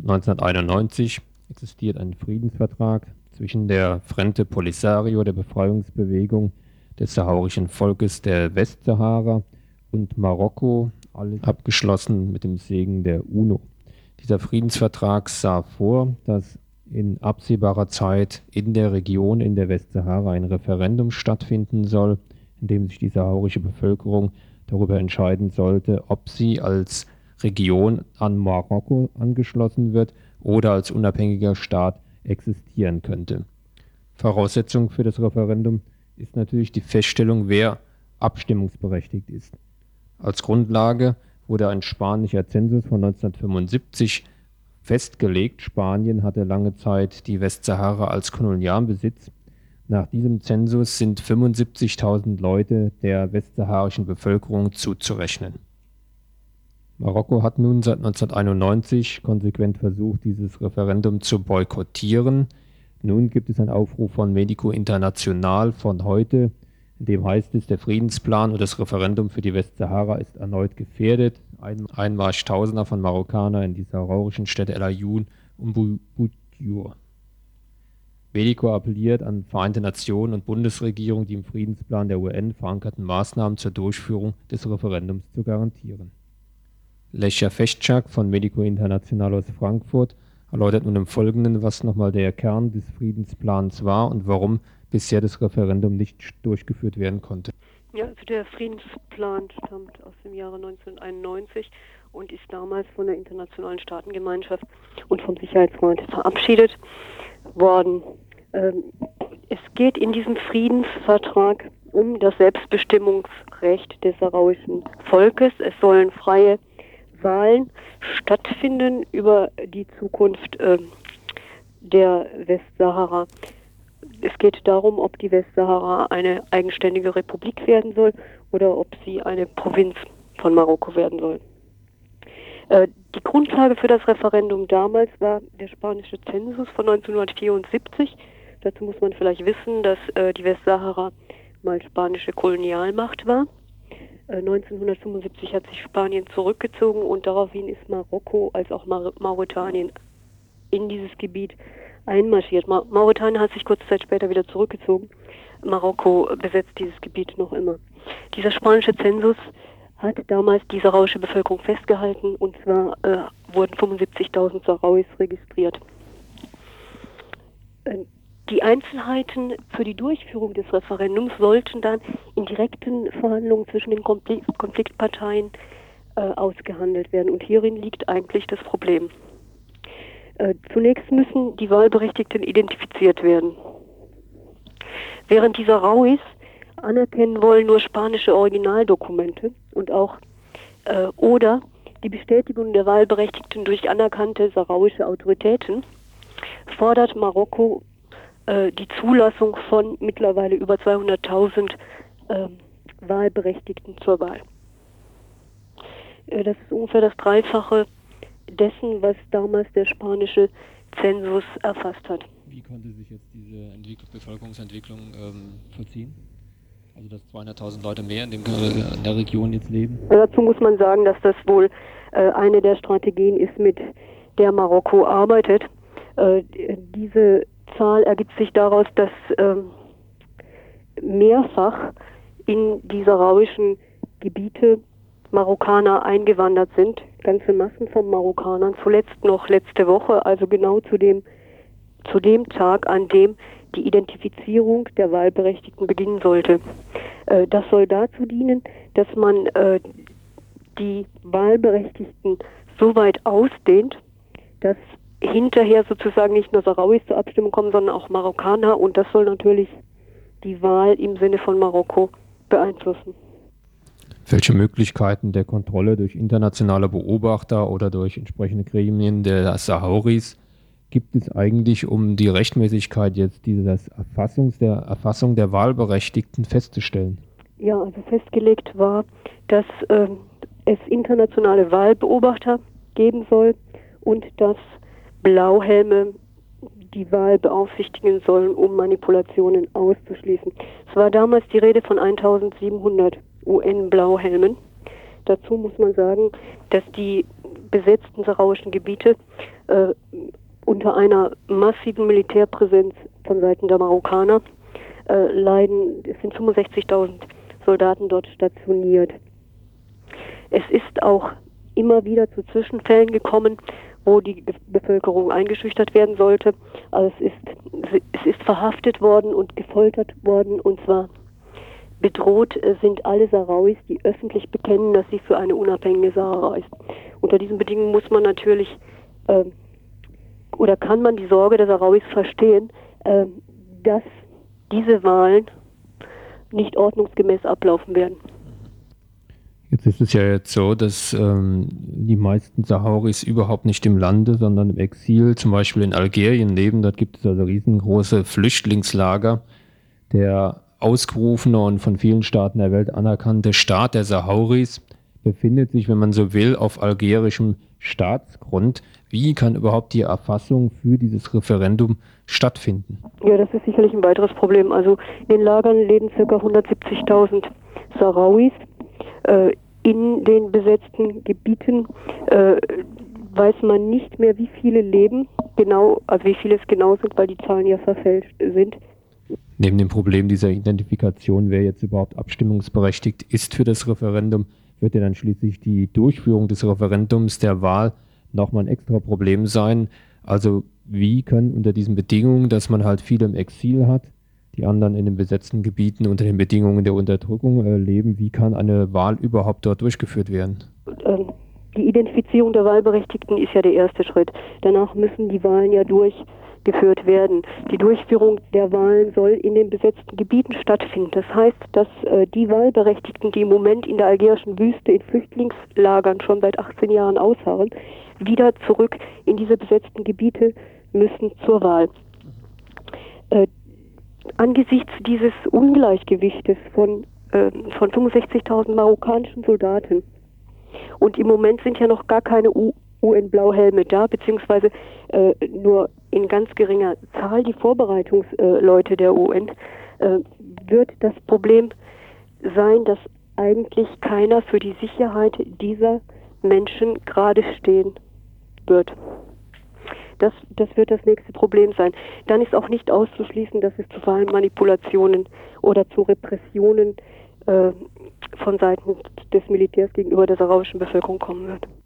Seit 1991 existiert ein Friedensvertrag zwischen der Frente Polisario, der Befreiungsbewegung des saharauischen Volkes der Westsahara, und Marokko, alles abgeschlossen mit dem Segen der UNO. Dieser Friedensvertrag sah vor, dass in absehbarer Zeit in der Region in der Westsahara ein Referendum stattfinden soll, in dem sich die saharauische Bevölkerung darüber entscheiden sollte, ob sie als Region an Marokko angeschlossen wird oder als unabhängiger Staat existieren könnte. Voraussetzung für das Referendum ist natürlich die Feststellung, wer abstimmungsberechtigt ist. Als Grundlage wurde ein spanischer Zensus von 1975 festgelegt. Spanien hatte lange Zeit die Westsahara als Kolonialbesitz. Nach diesem Zensus sind 75.000 Leute der westsaharischen Bevölkerung zuzurechnen. Marokko hat nun seit 1991 konsequent versucht, dieses Referendum zu boykottieren. Nun gibt es einen Aufruf von Medico International von heute, in dem heißt es, der Friedensplan und das Referendum für die Westsahara ist erneut gefährdet. Ein Einmarsch Tausender von Marokkanern in die saharauischen Städte El Ayoun und Boutiour. Medico appelliert an Vereinte Nationen und Bundesregierung, die im Friedensplan der UN verankerten Maßnahmen zur Durchführung des Referendums zu garantieren. Lesja Feschak von Medico International aus Frankfurt erläutert nun im Folgenden, was nochmal der Kern des Friedensplans war und warum bisher das Referendum nicht durchgeführt werden konnte. Ja, also der Friedensplan stammt aus dem Jahre 1991 und ist damals von der internationalen Staatengemeinschaft und vom Sicherheitsrat verabschiedet worden. Es geht in diesem Friedensvertrag um das Selbstbestimmungsrecht des saharauischen Volkes. Es sollen freie Wahlen stattfinden über die Zukunft der Westsahara. Es geht darum, ob die Westsahara eine eigenständige Republik werden soll oder ob sie eine Provinz von Marokko werden soll. Die Grundlage für das Referendum damals war der spanische Zensus von 1974. Dazu muss man vielleicht wissen, dass die Westsahara mal spanische Kolonialmacht war. 1975 hat sich Spanien zurückgezogen und daraufhin ist Marokko als auch Mauretanien in dieses Gebiet einmarschiert. Mauretanien hat sich kurze Zeit später wieder zurückgezogen. Marokko besetzt dieses Gebiet noch immer. Dieser spanische Zensus hat damals die saharauische Bevölkerung festgehalten und zwar wurden 75.000 Saharauis registriert. Die Einzelheiten für die Durchführung des Referendums sollten dann in direkten Verhandlungen zwischen den Konfliktparteien ausgehandelt werden. Und hierin liegt eigentlich das Problem. Zunächst müssen die Wahlberechtigten identifiziert werden. Während die Saharauis anerkennen wollen nur spanische Originaldokumente und auch oder die Bestätigung der Wahlberechtigten durch anerkannte saharauische Autoritäten, fordert Marokko die Zulassung von mittlerweile über 200.000 Wahlberechtigten zur Wahl. Das ist ungefähr das Dreifache dessen, was damals der spanische Zensus erfasst hat. Wie konnte sich jetzt diese Bevölkerungsentwicklung vollziehen? Also dass 200.000 Leute mehr in der Region jetzt leben? Dazu muss man sagen, dass das wohl eine der Strategien ist, mit der Marokko arbeitet. Diese Zahl ergibt sich daraus, dass mehrfach in die saharauischen Gebiete Marokkaner eingewandert sind, ganze Massen von Marokkanern, zuletzt noch letzte Woche, also genau zu dem Tag, an dem die Identifizierung der Wahlberechtigten beginnen sollte. Das soll dazu dienen, dass man die Wahlberechtigten so weit ausdehnt, dass hinterher sozusagen nicht nur Saharauis zur Abstimmung kommen, sondern auch Marokkaner, und das soll natürlich die Wahl im Sinne von Marokko beeinflussen. Welche Möglichkeiten der Kontrolle durch internationale Beobachter oder durch entsprechende Gremien der Saharauis gibt es eigentlich, um die Rechtmäßigkeit jetzt der Erfassung der Wahlberechtigten festzustellen? Ja, also festgelegt war, dass es internationale Wahlbeobachter geben soll und dass Blauhelme die Wahl beaufsichtigen sollen, um Manipulationen auszuschließen. Es war damals die Rede von 1.700 UN-Blauhelmen. Dazu muss man sagen, dass die besetzten sahrauischen Gebiete unter einer massiven Militärpräsenz von Seiten der Marokkaner leiden. Es sind 65.000 Soldaten dort stationiert. Es ist auch immer wieder zu Zwischenfällen gekommen, wo die Bevölkerung eingeschüchtert werden sollte. Also es ist verhaftet worden und gefoltert worden, und zwar bedroht sind alle Sahrauis, die öffentlich bekennen, dass sie für eine unabhängige Sahara ist. Unter diesen Bedingungen muss man natürlich oder kann man die Sorge der Sahrauis verstehen, dass diese Wahlen nicht ordnungsgemäß ablaufen werden. Jetzt ist es ja jetzt so, dass die meisten Sahrawis überhaupt nicht im Lande, sondern im Exil, zum Beispiel in Algerien leben. Dort gibt es also riesengroße Flüchtlingslager. Der ausgerufene und von vielen Staaten der Welt anerkannte Staat der Sahrawis befindet sich, wenn man so will, auf algerischem Staatsgrund. Wie kann überhaupt die Erfassung für dieses Referendum stattfinden? Ja, das ist sicherlich ein weiteres Problem. Also in den Lagern leben ca. 170.000 Sahrawis. In den besetzten Gebieten weiß man nicht mehr, wie viele leben, genau, also wie viele es genau sind, weil die Zahlen ja verfälscht sind. Neben dem Problem dieser Identifikation, wer jetzt überhaupt abstimmungsberechtigt ist für das Referendum, wird ja dann schließlich die Durchführung des Referendums, der Wahl, nochmal ein extra Problem sein. Also wie können unter diesen Bedingungen, dass man halt viele im Exil hat, die anderen in den besetzten Gebieten unter den Bedingungen der Unterdrückung leben, wie kann eine Wahl überhaupt dort durchgeführt werden? Die Identifizierung der Wahlberechtigten ist ja der erste Schritt. Danach müssen die Wahlen ja durchgeführt werden. Die Durchführung der Wahlen soll in den besetzten Gebieten stattfinden. Das heißt, dass die Wahlberechtigten, die im Moment in der algerischen Wüste in Flüchtlingslagern schon seit 18 Jahren ausharren, wieder zurück in diese besetzten Gebiete müssen zur Wahl. Angesichts dieses Ungleichgewichtes von 65.000 marokkanischen Soldaten, und im Moment sind ja noch gar keine UN-Blauhelme da, beziehungsweise nur in ganz geringer Zahl die Vorbereitungsleute der UN, wird das Problem sein, dass eigentlich keiner für die Sicherheit dieser Menschen gerade stehen wird. Das wird das nächste Problem sein. Dann ist auch nicht auszuschließen, dass es zu Wahlmanipulationen oder zu Repressionen von Seiten des Militärs gegenüber der sahrauischen Bevölkerung kommen wird.